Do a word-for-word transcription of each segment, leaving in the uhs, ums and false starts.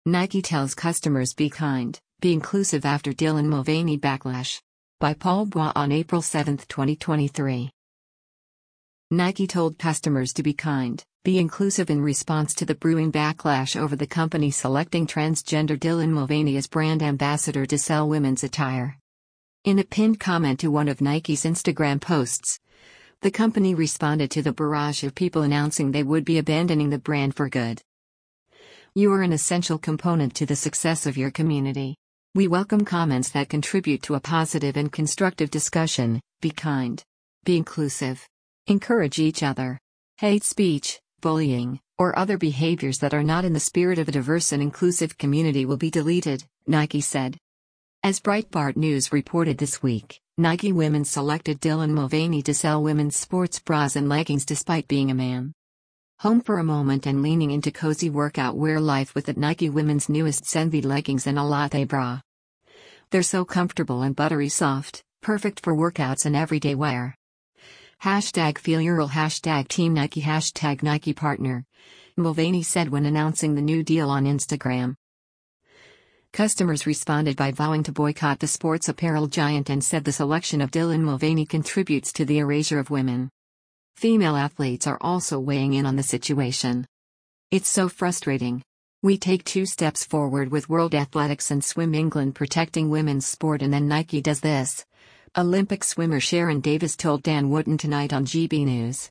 Nike tells customers be kind, be inclusive after Dylan Mulvaney backlash. By Paul Bois on April seventh, twenty twenty-three. Nike told customers to be kind, be inclusive in response to the brewing backlash over the company selecting transgender Dylan Mulvaney as brand ambassador to sell women's attire. In a pinned comment to one of Nike's Instagram posts, the company responded to the barrage of people announcing they would be abandoning the brand for good. You are an essential component to the success of your community. We welcome comments that contribute to a positive and constructive discussion. Be kind. Be inclusive. Encourage each other. Hate speech, bullying, or other behaviors that are not in the spirit of a diverse and inclusive community will be deleted, Nike said. As Breitbart News reported this week, Nike Women selected Dylan Mulvaney to sell women's sports bras and leggings despite being a man. Home for a moment and leaning into cozy workout wear life with the Nike Women's newest Senvi leggings and a latte bra. They're so comfortable and buttery soft, perfect for workouts and everyday wear. Hashtag feel your role, hashtag Team Nike, hashtag Nike partner, Mulvaney said when announcing the new deal on Instagram. Customers responded by vowing to boycott the sports apparel giant and said the selection of Dylan Mulvaney contributes to the erasure of women. Female athletes are also weighing in on the situation. It's so frustrating. We take two steps forward with World Athletics and Swim England protecting women's sport and then Nike does this, Olympic swimmer Sharon Davis told Dan Wootton tonight on G B News.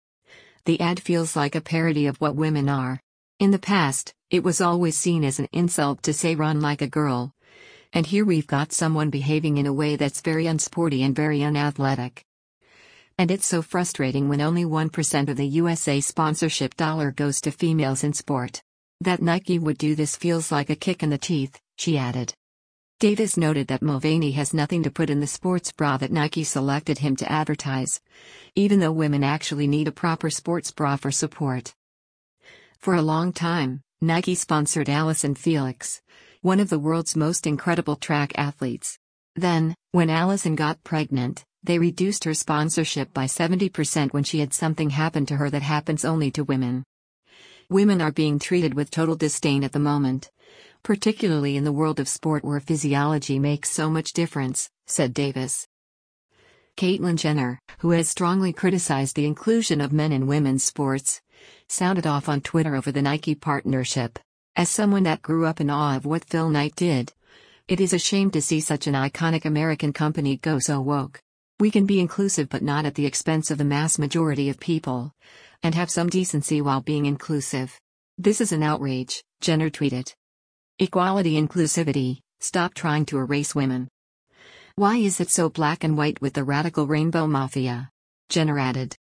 The ad feels like a parody of what women are. In the past, it was always seen as an insult to say run like a girl. And here we've got someone behaving in a way that's very unsporty and very unathletic. And it's so frustrating when only one percent of the U S A sponsorship dollar goes to females in sport. That Nike would do this feels like a kick in the teeth, she added. Davis noted that Mulvaney has nothing to put in the sports bra that Nike selected him to advertise, even though women actually need a proper sports bra for support. For a long time, Nike sponsored Allyson Felix, one of the world's most incredible track athletes. Then, when Allyson got pregnant, they reduced her sponsorship by seventy percent when she had something happen to her that happens only to women. Women are being treated with total disdain at the moment, particularly in the world of sport where physiology makes so much difference, said Davis. Caitlyn Jenner, who has strongly criticized the inclusion of men in women's sports, sounded off on Twitter over the Nike partnership. As someone that grew up in awe of what Phil Knight did, it is a shame to see such an iconic American company go so woke. We can be inclusive but not at the expense of the mass majority of people, and have some decency while being inclusive. This is an outrage, Jenner tweeted. Equality, inclusivity, stop trying to erase women. Why is it so black and white with the radical rainbow mafia? Jenner added.